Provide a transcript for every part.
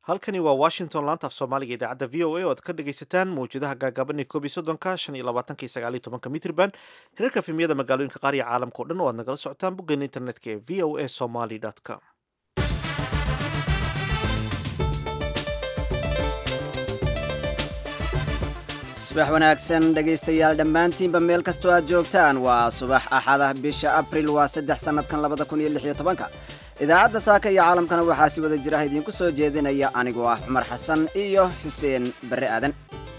halkani waa washington laanta af soomaaliga idaacadda v o a oo aad ka dhagaysataan mawjadaha gaagaaban ee koob iyo soddonka shan iyo labaatanka iyo sagaal iyo tobanka mitrban hirarka filmiyada magaalooyinka qaar iyo caalamka o dhan oo aad nagala socotaan boggeena internetka ee v o a somaly com. subax wanaagsan dhegaystayaal dhammaantiinba meel kastoo aad joogtaan waa subax axada bisha abril waa 3 sannadkan 2016 idaacadda saaka iyo caalamkana waxaa si wada jira idinku soo jeedinaya anigoo ah cumar xasan iyo xuseen barre aadan.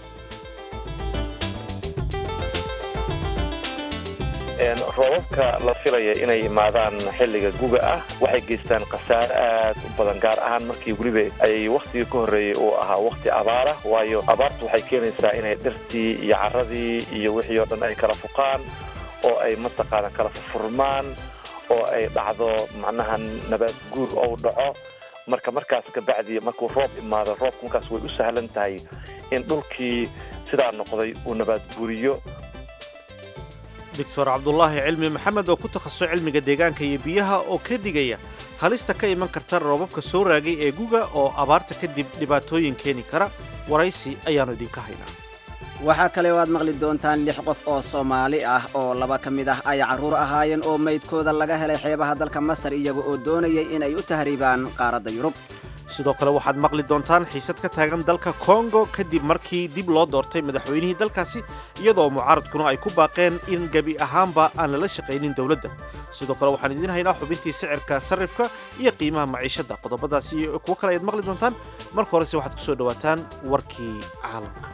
roobabka la filaya inay imaadaan xilliga guga ah waxay geystaan khasaare aad u badan gaar ahaan markii weliba ay wakhtigii ka horreeyey uu ahaa wakhti abaara waayo abaartu waxay keenaysaa inay dhirtii iyo carradii iyo wixii oo dhan ay kala fuqaan oo ay mataqaana kala furfurmaan oo ay dhacdo macnaha nabaad guur ou dhaco markaas kabacdi markuu roob imaado roobka markaas way u sahlan tahay in dhulkii sidaa noqday uu nabaad guuriyo. doctor cabdulaahi cilmi maxamed oo ku takhasusay cilmiga deegaanka iyo biyaha oo ka digaya halista ka iman karta roobabka soo raagay ee guga oo abaarta kadib dhibaatooyin keeni kara waraysi ayaannu idinka haynaa. waxaa kale oo aad maqli doontaan 6 qof oo Soomaali ah oo 2 ka mid ah ay carruur ahaayeen oo meydkooda laga helay xeebaha dalka Masar iyaga oo doonayay inay u tahriibaan qaaradda Yurub. sidoo kale waxaad maqli doontaan xiisad ka taagan dalka Congo kadib markii dib loo doortay madaxweynihii dalkaasi iyadoo mucaaradkuna ay ku baaqeen in gabi ahaanba aan lala shaqaynin dowladda. sidoo kale waxaan idiin haynaa xubintii sicirka sarifka iyo qiimaha maciishada. qodobadaasi iyo kuwo kale ayaad maqli doontaan. marka horese waxaad ku soo dhawaataan warkii caalamka.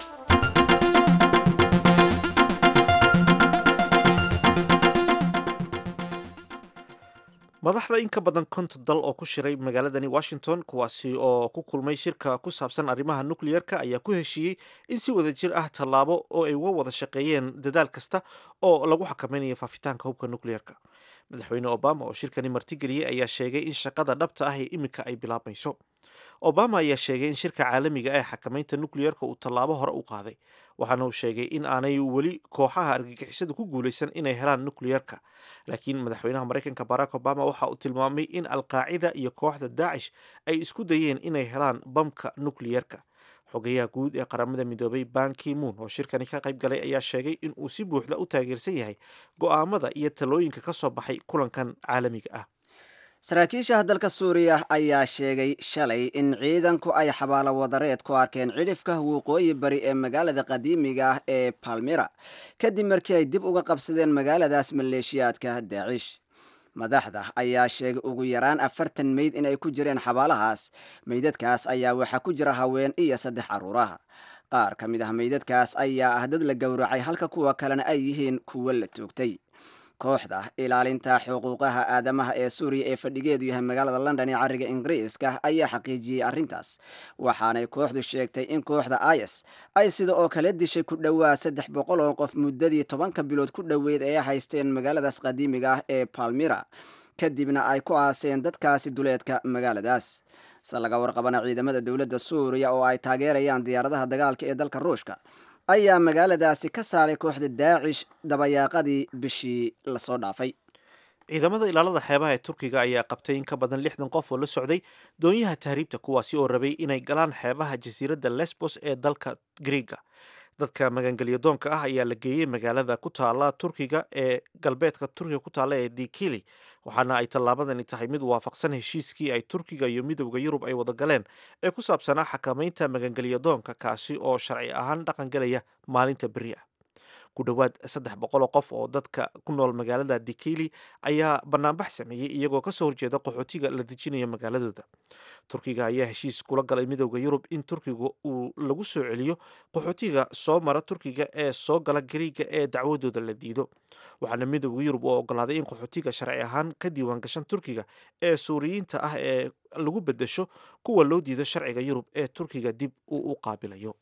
madaxda in ka badan 50 dal oo ku shiray magaaladani Washington kuwaasi oo ku kulmay shirka ku saabsan arrimaha nuclear-ka ayaa ku heshiiyey in si wada jir ah tallaabo oo ay uga wada shaqeeyeen dadaal kasta oo lagu xakameynayo faafitaanka hubka nuclear-ka. madaxweyne Obama oo shirkani martigeliyey ayaa sheegay in shaqada dhabta ah iminka ay bilaabayso. Obama ayaa sheegay in shirka caalamiga ee xakameynta nuclear-ka uu tallaabo hore u qaaday waxaana uu sheegay in aanay weli kooxaha argagixisadu ku guulaysan inay helaan nuclear-ka. laakiin madaxweynaha Mareykanka Barack Obama waxa uu tilmaamay in al-Qaacida iyo kooxda Daesh ay isku dayeen inay helaan bamka nuclear-ka. xogayaha guud ee qaramada midoobay Ban Ki-moon oo shirkani ka qayb galay ayaa sheegay in uu si buuxda u taageersan yahay go'aamada iyo talooyinka ka soo baxay kulankan caalamiga ah. saraakiisha dalka Suuriya ayaa sheegay shalay in ciidanku ay xabaalo wadareed ku arkeen cidhifka waqooyi bari ee magaalada qadiimiga ah ee Palmyra kadib markii ay dib uga qabsadeen magaaladaas maleeshiyaadka Daesh. madaxda ayaa sheegay ugu yaraan 40 meyd in ay ku jireen xabaalahaas. meydadkaas ayaa waxaa ku jira haween iyo 3 carruur. qaar ka mid ah meydadkaas ayaa ah dad la gowracay halka kuwa kalena ay yihiin kuwo la toogtay. kooxda ilaalinta xuquuqaha aadamaha ee Suuriya ee fadhigeedu yahay magaalada London ee cariga Ingiriiska ayaa xaqiijiyay arrintaas waxaanay kooxdu sheegtay in kooxda IS ay sida oo kale dishay ku dhawaa 300 oo qof muddadii 10 bilood ku dhaweyd ee haysteen magaaladaas qadiimiga ah ee Palmyra kadibna ay ku aaseen dadkaasi duleedka magaaladaas. laga warqabana ciidamada dowladda Suuriya oo ay taageerayaan diyaaradaha dagaalka ee dalka Ruushka ayaa magaaladaasi ka saaray kooxda Daesh dabayaaqadii bishii la soo dhaafay. ciidamada ilaalada xeebaha ee Turkiga ayaa qabtay in ka badan 60 qof oo la socday doonyaha tahriibta kuwaasi oo rabay inay galaan xeebaha jasiiradda Lesbos ee dalka Greega. dadka magangeliyo doonka ah ayaa la geeyey magaalada ku taala Turkiga ee galbeedka Turkiga ku taala ee Dikili waxaana ay tallaabadani tahay mid waafaqsan heshiiskii ay Turkiga iyo midowga Yurub ay wada galeen ee ku saabsanaa xakameynta magangeliyo doonka kaasi oo sharci ahaan dhaqan galaya maalinta beri ah. ku dhawaad 300 qof oo dadka ku nool magaalada Dikili ayaa banaanbax sameeyey iyagoo ka soo horjeeda qaxootiga la dejinayo magaaladooda. Turkiga ayaa heshiis kula galay midowga Yurub in Turkiga uu lagu soo celiyo qaxootiga soo mara Turkiga ee soo gala Greega ee dacwadooda la diido. waxaana midowga Yurub oo ogolaaday in qaxootiga sharci ahaan ka diiwaan gashan Turkiga ee Suuriyiinta ah ee lagu bedesho kuwa loo diido sharciga Yurub ee Turkiga dib uu u qaabilayo.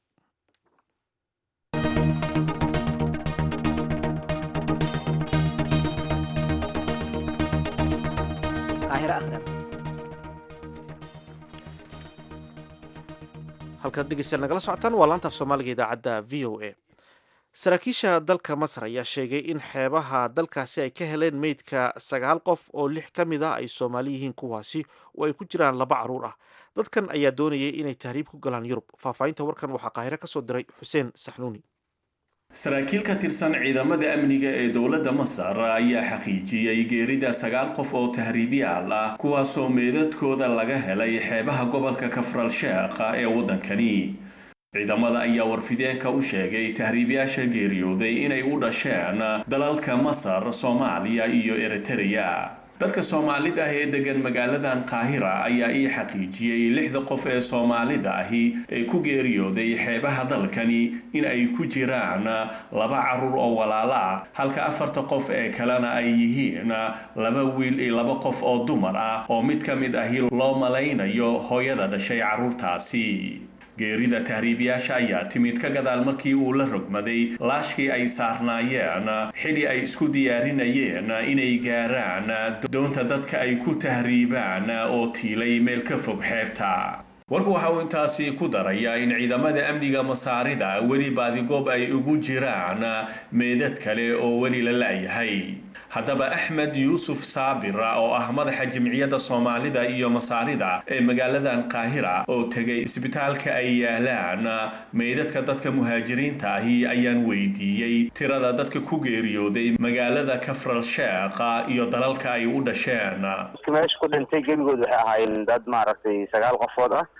halkaad dhegeystayaal nagala socotaan waa laanta af soomaaliga idaacadda v o a. saraakiisha dalka masar ayaa sheegay in xeebaha dalkaasi ay ka heleen meydka 9 qof oo 6 ka mid ah ay soomaali yihiin, kuwaasi oo ay ku jiraan 2 carruur ah. dadkan ayaa doonayay inay tahriib ku galaan yurub. faahfaahinta warkan waxaa qaahire ka soo diray xuseen saxnuuni. saraakiil ka tirsan ciidamada amniga ee dowladda masar ayaa xaqiijiyey geerida 9 qof oo tahriibiyaal ah kuwaasoo meedadkooda laga helay xeebaha gobolka kafral sheekh ee waddankani. ciidamada ayaa warfideenka u sheegay tahriibiyaasha geeriyooday inay u dhasheen dalalka masar, soomaaliya iyo eritrea. dadka soomaalida ah ee degan magaaladan qaahira ayaa ii xaqiijiyey 6 qof ee soomaalida ahi ee ku geeriyooday xeebaha dalkani in ay ku jiraan 2 carruur oo walaalo ah, halka 4 qof ee kalena ay yihiin 2 wiil iyo 2 qof oo dumar ah oo mid ka mid ahi loo malaynayo hooyada dhashay carruurtaasi. geerida tahriibiyaasha ayaa timid ka gadaal markii uu la rogmaday laashkii ay saarnaayeen xili ay isku diyaarinayeen inay gaaraan doonta dadka ay ku tahriibaan oo tiilay meel ka fog xeebta. warku waxa uu intaasi ku darayaa in ciidamada amniga masaarida weli baadigoob ay ugu jiraan meedad kale oo weli la laayahay. haddaba axmed yuusuf saabir oo ah madaxa jimciyadda soomaalida iyo masaarida ee magaaladan qaahira oo tegay isbitaalka ay yaalaan meydadka dadka muhaajiriinta ahi ayaan weydiiyey tirada dadka ku geeriyooday magaalada kafral sheekh iyo dalalka ay u dhasheen. meesha ku dhintay gebigood waxay ahaayeen dad maaragtay 9 qofood ah,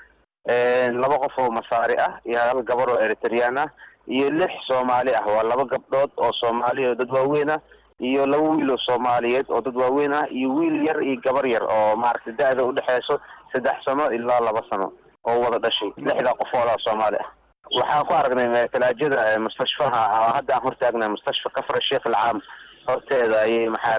2 qof oo masaari ah iyo 1 gabar oo eritreyaan ah iyo 6 soomaali ah. waa 2 gabdhood oo soomaali oo dad waaweyn ah iyo 2 wiil oo Soomaaliyeed oo dad waaweyn ah iyo wiil yar iyo gabar yar oo maaragtay da'da u dhaxayso 3 sano ilaa 2 sano oo wada dhashay. 6 qof oo Soomaali ah. waxaan ku aragnay talaajada mustashfaha hadda aan hortaagnay mustashfa kafra sheekh alcaam horteeda ay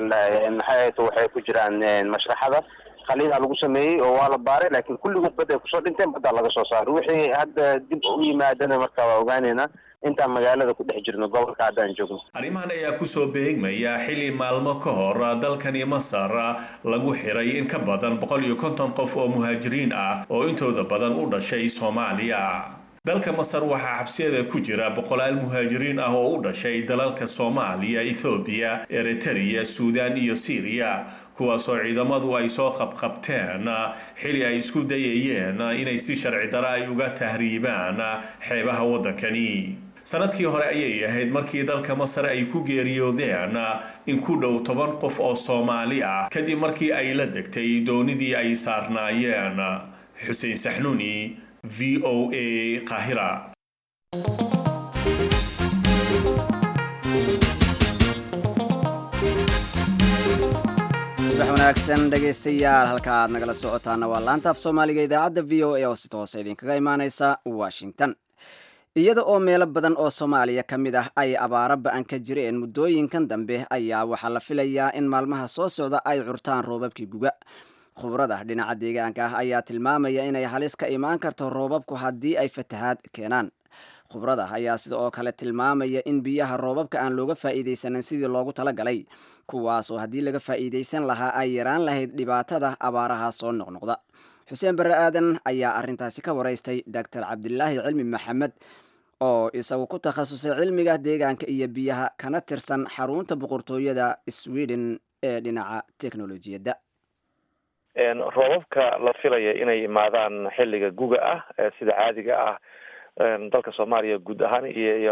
waxay ku jiraan mashraxada qaliin lagu sameeyay oo waa la baaray, laakiin kulligood bad ay ku soo dhinteen badda laga soo saaray. wixii hadda dib u yimaadana markaa waa ogaanayna intaan magaalada ku dhex jirno gobolka haddaan joogno. arrimahan ayaa kusoo beegmaya xili maalmo ka hor dalkani masar lagu xiray in ka badan 150 qof oo muhaajiriin ah oo intooda badan u dhashay Soomaaliya. dalka masar waxaa xabsiyada ku jira 100 muhaajiriin ah oo u dhashay dalalka Soomaaliya, Ethiopia, Eritrea, Suudaan iyo Syria, kuwaasoo ciidamadu ay soo qabqabteen xili ay isku dayayeen inay si sharci darro ay uga tahriibaan xeebaha waddankani. sanadkii hore ayay ahayd markii dalka masar ay ku geeriyoodeen in ku dhow 10 qof oo Soomaali ah kadib markii ay la degtay doonidii ay saarnaayeen. xuseen saxnuuni, VOA Qaahira. subax wanaagsan dhegaystayaal, halka aad nagala socotaana waa laanta af soomaaliga idaacadda VOA oo si toos idinkaga imaaneysa Washington. iyada oo meelo badan oo Soomaaliya ka mid ah ay abaaro ba'an ka jireen muddooyinkan dambe ayaa waxaa la filayaa in maalmaha soo socda ay curtaan roobabkii guga. khubrada dhinaca deegaanka ah ayaa tilmaamaya inay halis ka imaan karto roobabku haddii ay fatahaad keenaan. khubrada ayaa sida oo kale tilmaamaya in biyaha roobabka aan looga faa'iidaysanin sidii loogu talagalay, kuwaas oo haddii laga faa'iidaysan lahaa ay yaraan lahayd dhibaatada abaaraha soo noqnoqda. xuseen barre aadan ayaa arrintaasi ka waraystay Dr. Cabdilaahi Cilmi Maxamed oo isagu ku takhasusay cilmiga deegaanka iyo biyaha kana tirsan xarunta boqortooyada Sweden ee dhinaca teknolojiyadda. roobabka la filaya inay imaadaan xilliga guga ah sida caadiga ah dalka Soomaaliya guud ahaan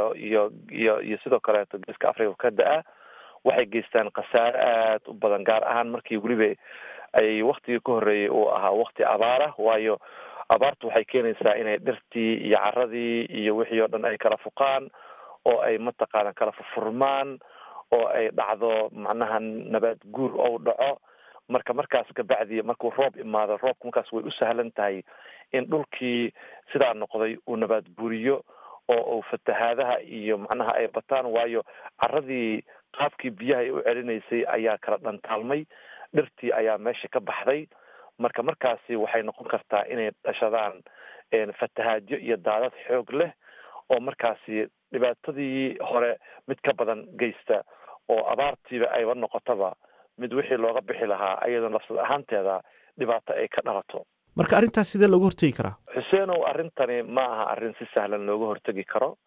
iyo sidoo kale geeska Afrika ka da'a waxay geystaan khasaare aad u badan, gaar ahaan markii waliba ay waqtigii ka horeeyay uu ahaa waqti abaar ah. waayo abaartu waxay keenaysaa inay dhirtii iyo carradii iyo wixii oo dhan ay kala fuqaan oo ay mataqaana kala furfurmaan oo ay dhacdo macnaha nabaad guur oo dhaco. markaas ka bacdi markuu roob imaado, roobku markaas way u sahlan tahay in dhulkii sidaa noqday uu nabaad guuriyo oo fatahaadaha iyo macnaha ay bataan. waayo carradii qaabkii biyaha ay u celinaysay ayaa kala dhantaalmay, dhirtii ayaa meesha ka baxday. markaasi waxay noqon kartaa inay dhashadaan fatahaadyo iyo daadad xoog leh oo markaasi dhibaatadii hore mid ka badan geysta, oo abaartiiba ayba noqotaba mid wixii looga bixi lahaa ayadan lafsad ahaanteeda dhibaato ay ka dhalato. marka arrintaas sidee looga hortegi karaa? xuseenow, arrintani ma aha arrin si sahlan looga hortegi karo.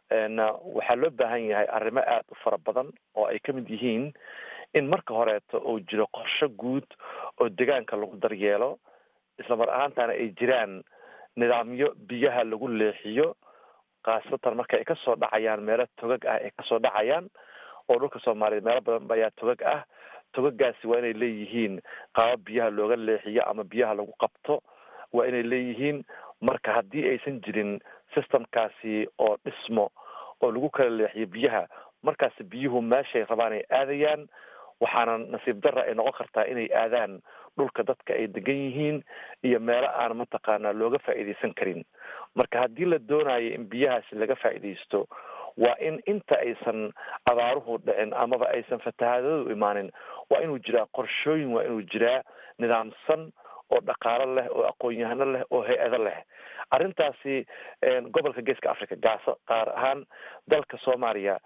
waxaa loo baahan yahay arrimo aad u fara badan oo ay ka mid yihiin in marka horeeto uu jiro qorshe guud oo deegaanka lagu daryeelo isla mar ahaantana ay jiraan nidaamyo biyaha lagu leexiyo khaasatan marka ay kasoo dhacayaan meelo togag ah ay kasoo dhacayaan oo dhulka soomaaliya meelo badan ayaa togag ah togagaasi waa inay leeyihiin qaabab biyaha looga leexiyo ama biyaha lagu qabto waa inay leeyihiin marka haddii aysan jirin systemkaasi oo dhismo oo lagu kala leexiyo biyaha markaasi biyuhu meeshay rabaan ay aadayaan waxaana nasiib darra ay noqon kartaa inay aadaan dhulka dadka ay degan yihiin iyo meelo aan mataqaanaa looga faa'iidaysan karin marka haddii la doonayo in biyahaasi laga faa'iidaysto waa in inta aysan abaaruhu dhicin amaba aysan fatahaadadu imaanin waa inuu jiraa qorshooyin waa inuu jiraa nidaamsan oo dhaqaalo leh oo aqoon-yahano leh oo hay-ado leh arrintaasi gobolka geeska africa qaar ahaan dalka soomaaliya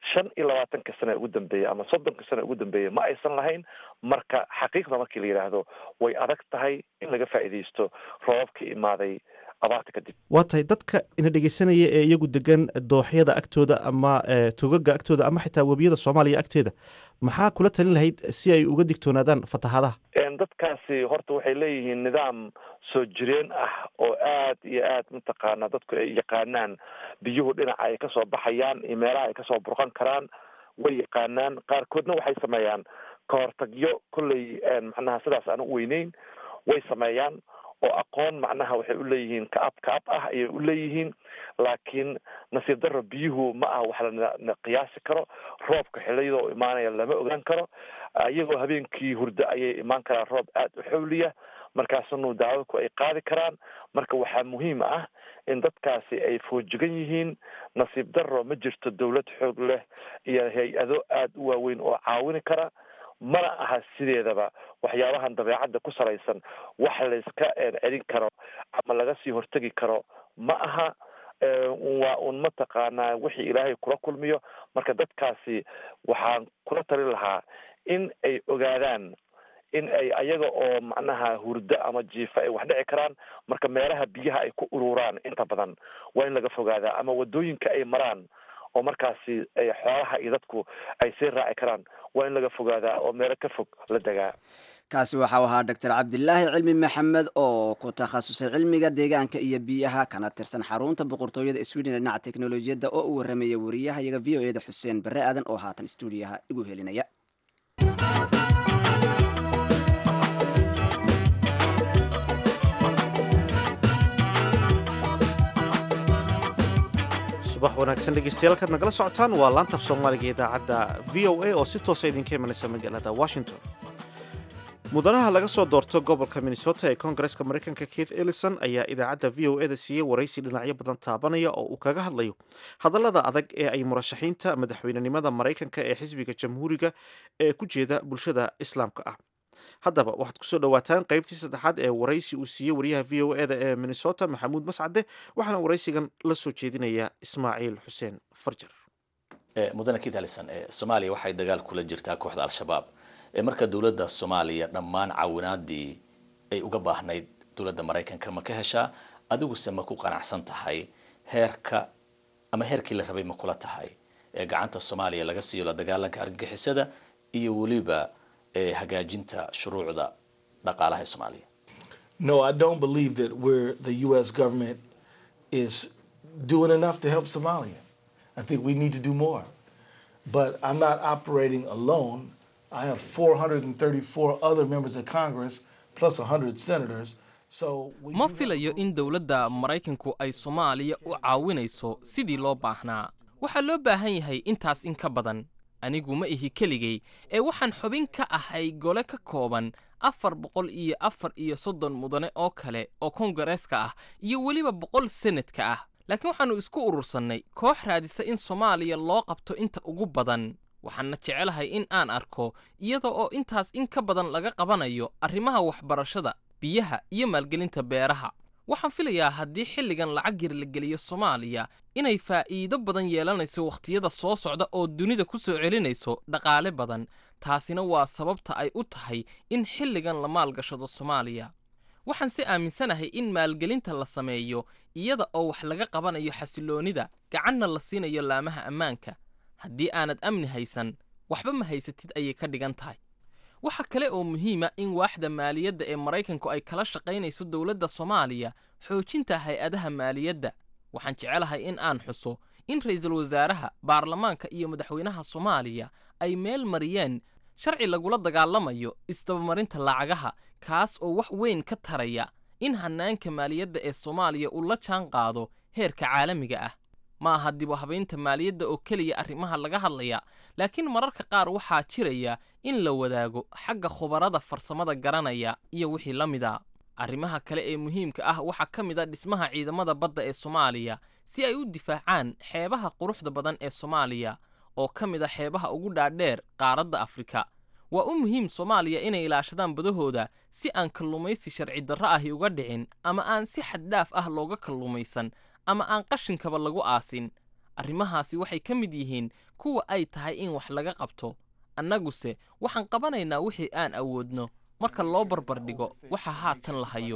25 sano ugu dambeeyay ama 30 sano ugu dambeeyay ma aysan lahayn marka xaqiiqda markii la yiraahdo way adag tahay in laga faa'iideysto roobabka imaaday abaarta kadib waa tahay dadka ina dhegeysanaya ee iyagu degan dooxyada agtooda ama togaga agtooda ama xitaa webiyada soomaaliya agteeda maxaa kula talin lahayd si ay uga digtoonaadaan fatahaadaha dadkaasi horta waxay leeyihiin nidaam soo jireen ah oo aad iyo aad mataqaana dadku ay yaqaanaan biyuhu dhinaca ay kasoo baxayaan iyo meelaha ay kasoo burqan karaan way yaqaanaan qaarkoodna waxay sameeyaan kahortagyo kolley macnaha sidaas aan u weyneyn way sameeyaan oo aqoon macnaha waxay u leeyihiin ka-ab ah ayay u leeyihiin laakiin nasiib darro biyuhu ma aha wax la qiyaasi karo roobka xiliyadoo imaanaya lama ogaan karo iyagoo habeenkii hurdo ayay imaan karaan roob aad u xawliya markaasunu daawadku ay qaadi karaan marka waxaa muhiim ah in dadkaasi ay foojigan yihiin nasiib darro ma jirto dawlad xoog leh iyo hay-ado aad u waaweyn oo caawini kara mana aha sideedaba waxyaabahan dabeecadda ku salaysan wax layska celin karo ama laga sii hortegi karo ma aha waa un mataqaanaa wixii ilaahay kula kulmiyo marka dadkaasi waxaan kula talin lahaa in ay ogaadaan in ay ayaga oo macnaha hurdo ama jiifa ay wax dhici karaan marka meelaha biyaha ay ku ururaan inta badan waa in laga fogaadaa ama wadooyinka ay maraan oo markaasi ay xoolaha iyo dadku ay sii raaci karaan waa in laga fogaadaa oo meelo ka fog la degaa kaasi waxau ahaa doctor cabdilaahi cilmi maxamed oo ku takhasusay cilmiga deegaanka iyo biyaha kana tirsan xarunta boqortooyada sweden dhinaca teknolojiyadda oo u warramaya wariyaha iyaga v o eda xuseen barre aadan oo haatan stuudiyaha igu helinaya subax wanaagsan dhegeystayaal kaad nagala socotaan waa laanta af soomaaliga idaacadda v o a oo si toosa idinka imanaysa magaalada washington mudanaha laga soo doorto gobolka minnesota ee koongareska mareykanka keith ellison ayaa idaacadda v o eda siiyey waraysi dhinacyo badan taabanaya oo uu kaga hadlayo hadallada adag ee ay murashaxiinta madaxweynenimada maraykanka ee xisbiga jamhuuriga ee ku jeeda bulshada islaamka ah haddaba waxaad kusoo dhawaataan qaybtii saddexaad ee waraysi uu siiyey wariyaha v o eda ee minnesota maxamuud mascade waxaana waraysigan la soo jeedinaya ismaaciil xuseen farjar mudane keith ellison soomaaliya waxay dagaal kula jirtaa kooxda al-shabaab marka dowladda soomaaliya dhammaan caawinaadii ay uga baahnayd dowladda maraykanka ma ka heshaa adiguse ma ku qanacsan tahay heerka ama heerkii la rabay ma kula tahay ee gacanta soomaaliya laga siiyo la dagaalanka argagixisada iyo weliba hagaajinta shuruucda dhaqaalaha ee soomaaliya? No, I don't believe that the U.S. government is doing enough to help Somalia. I think we need to do more. But I'm not operating alone. I have 434 other members of Congress plus 100 senators. Ma filayo in dowladda Maraykanku ay Soomaaliya u caawinayso sidii loo baahnaa. Waxaa loo baahan yahay intaas in ka badan. Anigu ma ihi keligay ee waxaan xubin ka ahay gole ka kooban 430 mudane oo kale oo Koongareeska ah iyo weliba 100 senatka ah. Laakiin waxaanu isku urursannay koox raadisa in Soomaaliya loo qabto inta ugu badan. waxaana jecelahay in aan arko iyada oo intaas in ka badan laga qabanayo arrimaha waxbarashada, biyaha iyo maalgelinta beeraha. waxaan filayaa haddii xilligan lacag yar la geliyo Soomaaliya inay faa'iido badan yeelanayso waqtiyada soo socda oo dunida ku soo celinayso dhaqaale badan. taasina waa sababta ay u tahay in xilligan la maalgashado Soomaaliya. waxaan si aaminsanahay in maalgelinta la sameeyo iyada oo wax laga qabanayo xasiloonida gacanna la siinayo laamaha ammaanka. haddii aanad amni haysan waxba ma haysatid ayay ka dhigan tahay. waxa kale oo muhiima in waaxda maaliyadda ee Maraykanku ay kala shaqaynayso dowladda Soomaaliya xoojinta hay'adaha maaliyadda. waxaan jecelahay in aan xuso in ra'iisul wasaaraha, baarlamaanka iyo madaxweynaha Soomaaliya ay meel mariyeen sharci lagula dagaalamayo isdabamarinta lacagaha, kaas oo wax weyn ka taraya in hanaanka maaliyadda ee Soomaaliya uu la jaan qaado heerka caalamiga ah. ma aha dib u habaynta maaliyadda oo keliya arrimaha laga hadlaya, laakiin mararka qaar waxaa jiraya in la wadaago xagga khubarada farsamada garanaya iyo wixii la mid ah. arrimaha kale ee muhiimka ah waxaa ka mid ah dhismaha ciidamada badda ee Soomaaliya si ay u difaacaan xeebaha quruxda badan ee Soomaaliya oo ka mid ah xeebaha ugu dhaadheer qaaradda Afrika. waa u muhiim Soomaaliya inay ilaashadaan badahooda si aan kalluumaysi sharci darro ahi uga dhicin, ama aan si xad dhaaf ah looga kalluumaysan, ama aan qashinkaba lagu aasin. arrimahaasi waxay ka mid yihiin kuwa ay tahay in wax laga qabto. annaguse waxaan qabanaynaa wixii aan awoodno marka loo barbar dhigo waxa haatan la hayo.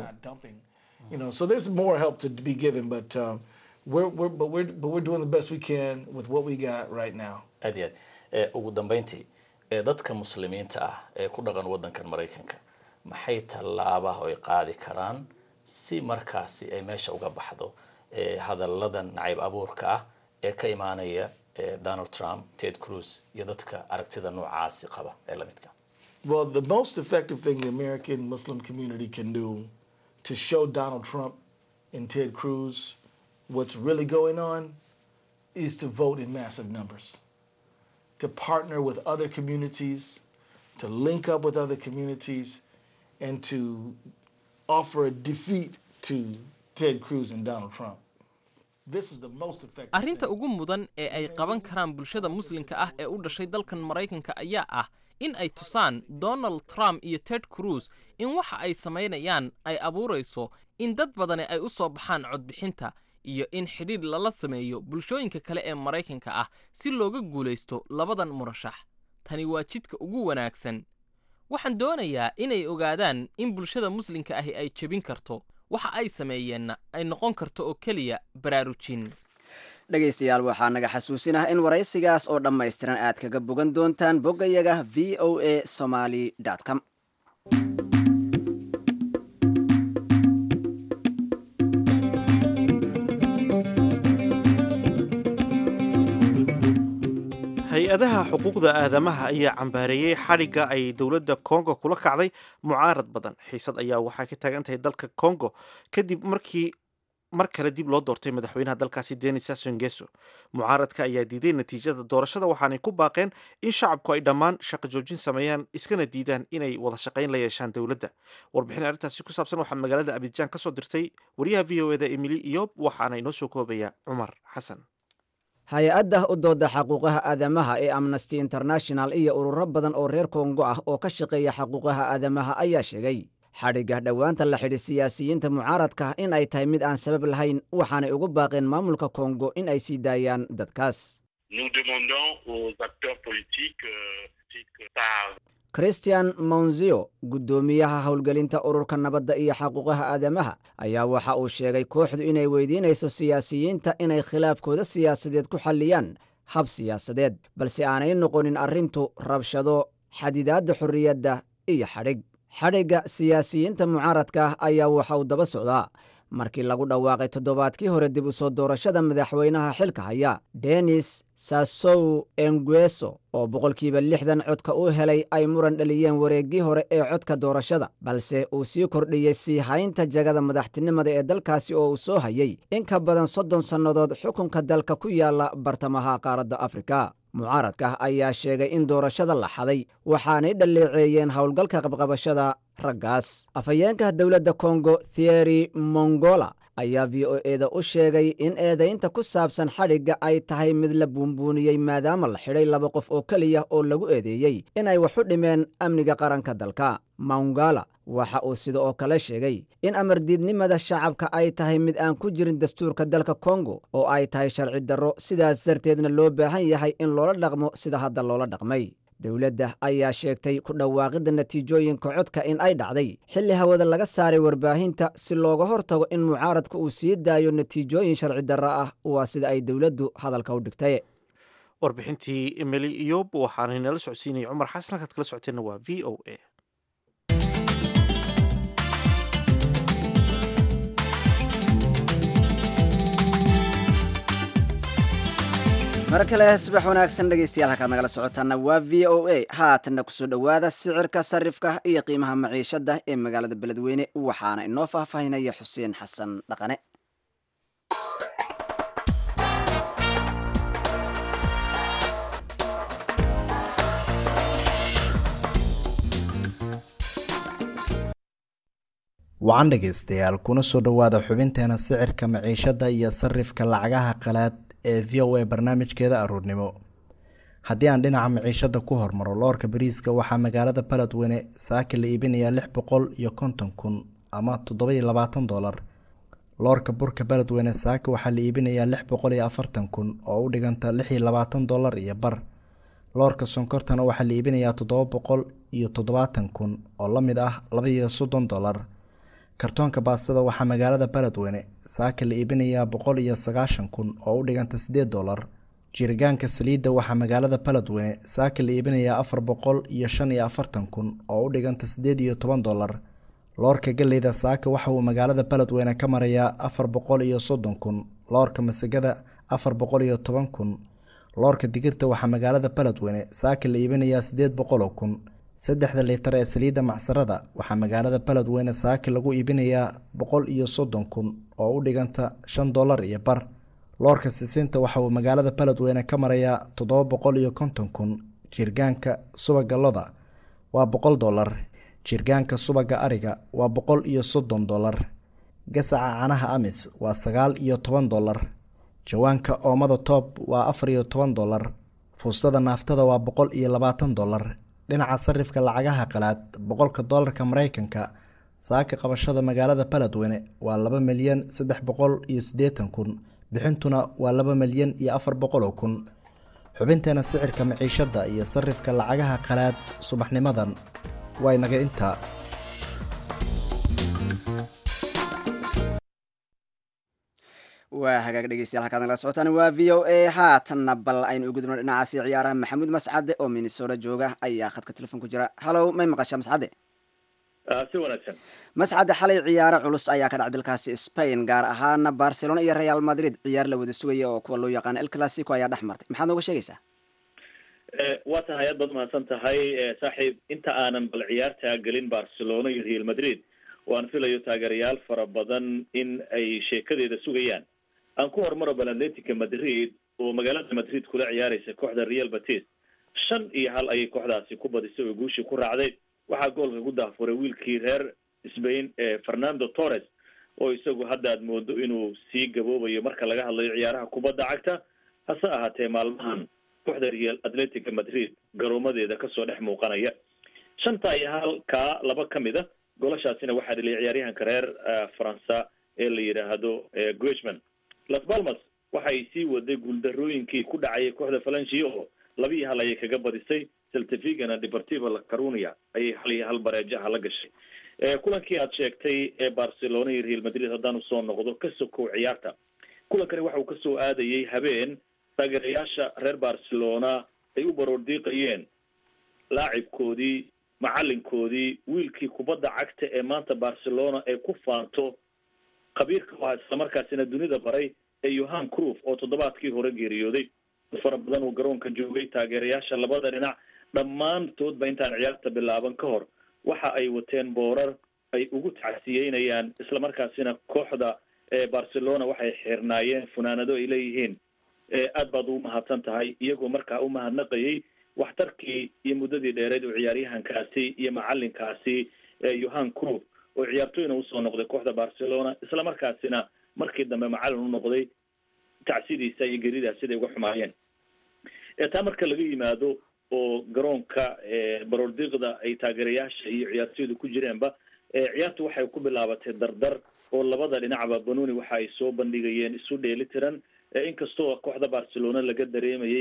So there's more help to be given, but we're doing the best we can with what we got right now. aad iyo aad ugu dambeyntii dadka muslimiinta ah ee ku dhaqan waddankan Maraykanka maxay tallaabo ay qaadi karaan si markaasi ay meesha uga baxdo hadalladan nacayb abuurka ah ee ka imaanaya Donald Trump, Ted Cruz iyo dadka aragtida noocaasi qaba ee la midka? Well, the most effective thing the American Muslim community can do to show Donald Trump and Ted Cruz what's really going on is to vote in massive numbers, to partner with other communities, to link up with other communities, and to offer a defeat to Ted Cruz and Donald Trump. This is the most effective. arrinta ugu mudan ee ay qaban karaan bulshada muslimka ah ee u dhashay dalkan Maraykanka ayaa ah in ay tusaan Donald Trump iyo Ted Cruz in waxa ay samaynayaan ay abuurayso in dad badani ay u soo baxaan codbixinta, iyo in xidhiidh lala sameeyo bulshooyinka kale ee Maraykanka ah si looga guulaysto labadan murashax. tani waa jidka ugu wanaagsan. waxaan doonayaa inay ogaadaan in bulshada muslimka ahi ay jebin karto waxa ay sameeyeenna ay noqon karto oo keliya baraarujin. dhegaystayaal waxaa naga xasuusinah in waraysigaas oo dhammaystiran aad kaga bogan doontaan boggayaga voasomali.com. hay-adaha xuquuqda aadamaha ayaa cambaareeyey xadhigga ay dowladda Kongo kula kacday mucaarad badan. xiisad ayaa waxaa ka taagan tahay dalka Kongo kadib markii mar kale dib loo doortay madaxweynaha dalkaasi Denis Sassou Nguesso. mucaaradka ayaa diiday natiijada doorashada, waxaanay ku baaqeen in shacabku ay dhammaan shaqo joojin sameeyaan, iskana diidaan inay wada shaqayn la yeeshaan dowladda. warbixin arrintaasi ku saabsan waxaa magaalada Abidjan ka soo dirtay wariyaha VOA-da Emily Iyob, waxaana inoo soo koobaya Cumar Xasan. hay-adda u dooda xaquuqaha aadamaha ee Amnesty International iyo ururo badan oo reer Kongo ah oo ka shaqeeya xaquuqaha aadamaha ayaa sheegay xadhigga dhowaanta la xidhi siyaasiyiinta mucaaradka in ay tahay mid aan sabab lahayn, waxaanay ugu baaqeen maamulka Kongo in ay sii daayaan dadkaas. Christian Monzio, guddoomiyaha howlgelinta ururka nabadda iyo xaquuqaha aadamaha, ayaa waxa uu sheegay kooxdu inay weydiinayso siyaasiyiinta inay khilaafkooda siyaasadeed ku xalliyaan hab siyaasadeed, balse aanay noqonin arrintu rabshado, xadidaadda xorriyadda iyo xadhig. xadhigga siyaasiyiinta mucaaradka ah ayaa waxa uu daba socdaa markii lagu dhawaaqay toddobaadkii hore dib u soo doorashada madaxweynaha xilka haya Denis Sassou Nguesso oo 60% codka uu helay ay muran dhaliyeen wareeggii hore ee codka doorashada, balse uu sii kordhiyey sii haynta jagada madaxtinimada ee dalkaasi oo uu soo hayay in ka badan 30 sannadood xukunka dalka ku yaala bartamaha qaaradda Afrika. mucaaradka ayaa sheegay in doorashada la xaday, waxaanay dhaleeceeyeen howlgalka qabqabashada raggaas. afhayeenka dowladda Kongo Thierry Mongola ayaa VOA-da u sheegay in eedaynta ku saabsan xadhigga ay tahay mid la buunbuuniyey maadaama la xidhay 2 qof oo keliya oo lagu eedeeyey inay wax u dhimeen amniga qaranka dalka. Mongala waxa uu sidoo oo kale sheegay in amardiidnimada shacabka ay tahay mid aan ku jirin dastuurka dalka Kongo oo ay tahay sharci darro, sidaas darteedna loo baahan yahay in loola dhaqmo sida hadda loola dhaqmay. dowladda ayaa sheegtay ku dhawaaqidda natiijooyinka codka in ay dhacday xilli hawada laga saaray warbaahinta si looga hortago in mucaaradku uu sii daayo natiijooyin sharci darro ah. waa sida ay dowladdu hadalka u dhigtay. warbixintii emily iyob waxaana inala socodsiinaya cumar xasan. halkaad kala socoteenna waa v o a. mar kale subax wanaagsan dhegeystayaal, halkaad nagala socotaana waa v o a. haatanna kusoo dhowaada sicirka sarifka iyo qiimaha maciishada ee magaalada beledweyne, waxaana inoo faahfaahinaya xuseen xasan dhaqane. wacan dhegeystayaal, kuna soo dhowaada xubinteena sicirka maciishada iyo sarifka lacagaha qalaad ee v o a barnaamijkeeda aruurnimo. haddii aan dhinaca maciishada ku hormaro, loorka bariiska waxaa magaalada beledweyne saaki la iibinayaa 650 kun ama $720. loorka burka beledweyne saaki waxaa la iibinayaa 640 kun oo u dhiganta $26 iyo bar. loorka sonkortana waxaa la iibinayaa 770 kun oo la mid ah $32. kartoonka baastada waxaa magaalada beledweyne saaki la iibinayaa 190 kun oo u dhiganta $8. jirgaanka saliidda waxaa magaalada beledweyne saaki la iibinayaa 445 kun oo u dhiganta $18. loorka galeyda saaki waxa uu magaalada beledweyne ka marayaa 430 kun. loorka masagada 410 kun. loorka digirta waxaa magaalada beledweyne saaki la iibinayaa 800 kun. 3 liitar ee saliidda macsarada waxaa magaalada beledweyne saaki lagu iibinayaa 130 kun oo u dhiganta $5 iyo bar. loorka sisinta waxa uu magaalada beledweyne ka marayaa 750 kun. jirgaanka subaga loda waa $100. jirgaanka subaga ariga waa $130. gasaca canaha amis waa $19. jawaanka oomada toob waa $14. fuustada naaftada waa $120. dhinaca sarifka lacagaha qalaad, $100 Mareykanka saaki qabashada magaalada beledweyne waa 2,380 kun, bixintuna waa 2,400 kun. xubinteena sicirka maciishada iyo sarifka lacagaha qalaad subaxnimadan waa inaga intaa. waa hagaag dhegeystayaal, halkaad nagala socotaan waa v o a. haatanna bal aynu ugu dubno dhinacaasi ciyaaraha. maxamuud mascade oo minnesota jooga ayaa khadka telefon ku jira. hallow, may maqashaa mascade? si wanaagsan. mascade, xalay ciyaaro culus ayaa ka dhacay dalkaasi Spain, gaar ahaana Barcelona iyo Real Madrid. ciyaar la wada sugaya oo kuwa loo yaqaan El Clasico ayaa dhex martay. maxaad nooga sheegaysaa? waa tahay aad baad mahadsan tahay saaxiib. inta aanan bal ciyaarta gelin Barcelona iyo Real Madrid, waan filayo taageerayaal fara badan in ay sheekadeeda sugayaan. aan ku hormaro bal Atletico Madrid oo magaalada Madrid kula ciyaaraysa kooxda Real Betis 5-1 ayay kooxdaasi ku badisay oo guushii ku raacday. waxaa goolka ku daafuray wiilkii reer Spain Fernando Torres oo isagu hadda aad moodo inuu sii gaboobayo marka laga hadlayo ciyaaraha kubadda cagta. hase ahaatee maalmahan kooxda Real Atletico Madrid garoomadeeda kasoo dhex muuqanaya. 5-1 ka laba kamid ah goolashaasina waxaa dhaliyay ciyaaryahanka reer Faransa ee la yiraahdo Griezmann. Las Palmas waxay sii waday guuldarooyinkii ku dhacay kooxda Valencia oo 2-1 ayay kaga badisay. Celta Vigo na Deportivo La Coruña ayay 1-1 bareejaha la gashay. kulankii aad sheegtay ee Barcelona iyo Real Madrid haddaan soo noqdo ka sokow ciyaarta, kulankani waxa uu ka soo aadayay habeen taageerayaasha reer Barcelona ay u baroordiiqayeen laacibkoodii, macalinkoodii, wiilkii kubadda cagta ee maanta Barcelona ay ku faanto, khabiirka waa isla markaasina dunida baray ee Johan Cruyff oo toddobaadkii hore geeriyooday. fara badan uu garoonka joogay. taageerayaasha labada dhinac dhammaantoodba intaan ciyaarta bilaaban ka hor waxa ay wateen boorar ay ugu tacsiyeynayaan, isla markaasina kooxda Barcelona waxay xirnaayeen funaanado ay leeyihiin aad baad u mahadsan tahay, iyagoo markaa u mahadnaqayay waxtarkii iyo muddadii dheereed oo ciyaaryahankaasi iyo macalinkaasi Johan Cruyff oo ciyaartooyna usoo noqday kooxda Barcelona, isla markaasina markii dambe macalin u noqday. tacsidiisa iyo geridaas siday uga xumaayeen. taa marka laga yimaado oo garoonka baroordiiqda ay taageerayaasha iyo ciyaartooydu ku jireenba, ciyaartu waxay ku bilaabatay dardar oo labada dhinacba Benoni waxa ay soo bandhigayeen isu dheelitiran. inkastoo kooxda Barcelona laga dareemayay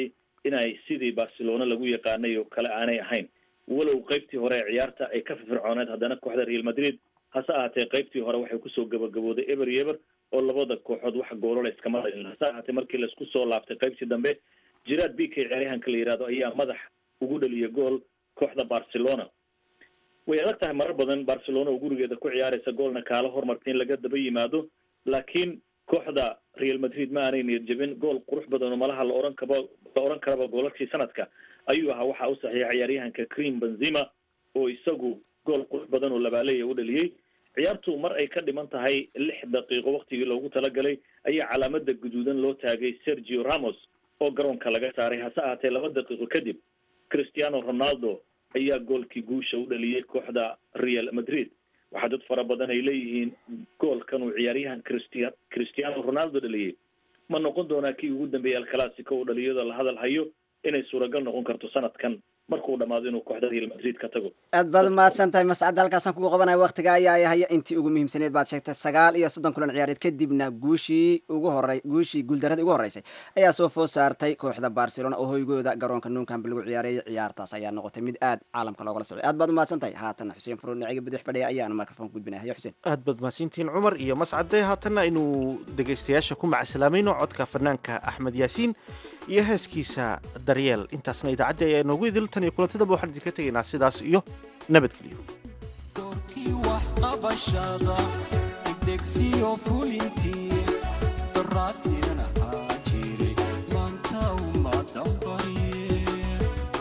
inay sidii barcelona lagu yaqaanay oo kale aanay ahayn. walow qaybtii hore ee ciyaarta ay ka firfircooneed haddana kooxda Real Madrid hase ahaatee qaybtii hore waxay kusoo gabagabooday eber iyo eber oo labada kooxood wax goolole iskama dhalin. hase ahaatee markii laisku soo laabtay qaybtii dambe Gerard Piqué ciyaaryahanka la yiraahdo ayaa madax ugu dhaliyay gool kooxda Barcelona. way adag tahay marar badan Barcelona oo gurigeeda ku ciyaaraysa goolna kaala hormartay in laga daba yimaado, laakiin kooxda Real Madrid ma aanay niyad jabin. gool qurux badan oo malaha la oran karaba goolalkii sanadka ayuu ahaa waxa uu saxiixay ciyaaryahanka Karim Benzema oo isagu gool qurux badan oo labaalay u dhaliyay. ciyaartu mar ay ka dhiman tahay 6 daqiiqo waqtigii loogu talagalay ayaa calaamada guduudan loo taagay Sergio Ramos oo garoonka laga saaray. hase ahaatee 2 daqiiqo kadib Cristiano Ronaldo ayaa goolkii guusha u dhaliyay kooxda Real Madrid. waxaa dad fara badan ay leeyihiin goolkan uu ciyaaryahan Cristiano Ronaldo dhaliyay ma noqon doonaa kii ugu dambeeyay El Clasico uu dhaliyada la hadal hayo inay suuragal noqon karto sanadkan markuu dhamaado inuu kooxda Real Madrid ka tago. aad baad mahadsan tahay Mascad, halkaasaan kugu qabanayo waqtiga ayaa haya intii ugu muhiimsaneed baad sheegtay 39 kulan ciyaareed kadibna guushii guuldarada ugu horeysay ayaa soo food saartay kooxda Barcelona oo hoygooda garoonka Nou Camp lagu ciyaaray. ciyaartaas ayaa noqotay mid aad caalamka looga socday. aad baad mahadsan tahay. haatan Xuseen Furuun ciga bidix fadhiya ayaana microphone ku gudbinahay. Xuseen aad baad mahadsantiin Cumar iyo Mascad. haatana inuu dhageystayaasha ku macasalaamayno codka fanaanka Axmed Yaasiin iyo heeskiisa Daryeel. intaasna idaacadda ayaa inoogu idiltan iyo kulantada waxaan idinka tegaynaa sidaas iyo nabadgelyo. doorkii wax qabashada degsiyo fulintii raadsiina jiray maanta uma dambariyeen.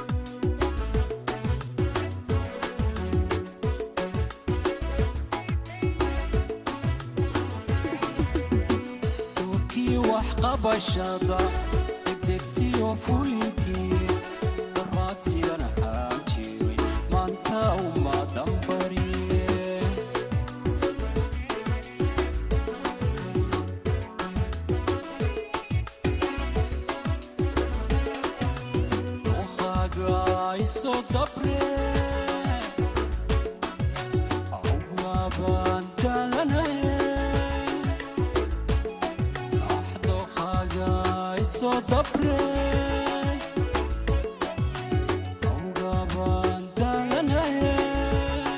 doorkii wax qabashada degsiyo fulintii raadsiina jiray maanta uma dambariyeen. doqaaga isoo dabreen awwaabaan daalanayeen. doqaaga isoo dabreen awwaabaan daalanayeen.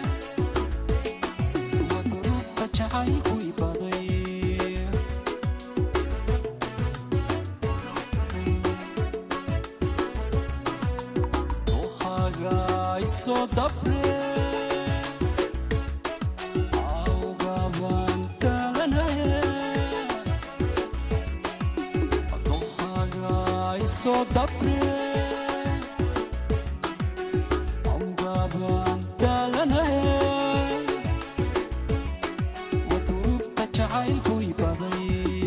wadurubta jacaylku ibaday doqaaga isoo dabreen awwaabaan daalanayeen. doqaaga isoo dabreen awwaabaan daalanayeen. wadurubta jacaylku ibaday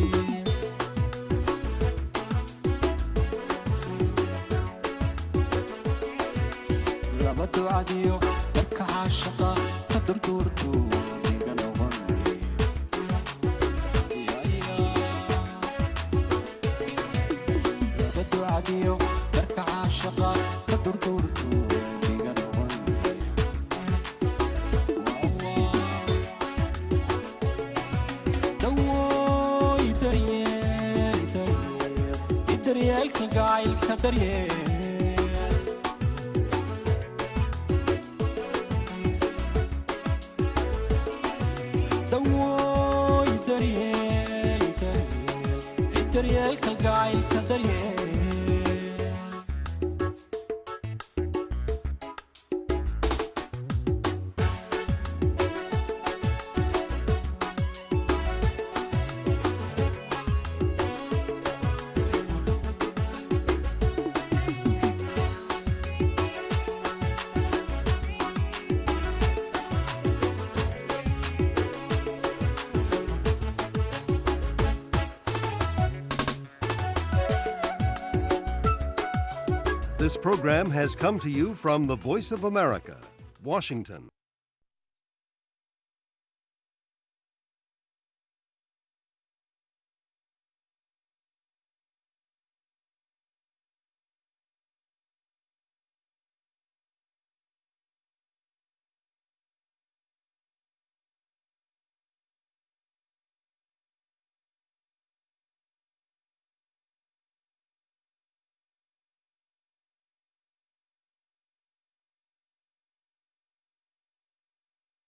laba ducadiyo dadka caashaqa ka durduurtu iga noqon. laba ducadiyo dadka caashaqa ka durduurtu iga noqon. dawooy daryeel daryeelka gacaylka daryeel. dawooy daryeelka gacaylka daryeel. This program has come to you from the Voice of America, Washington.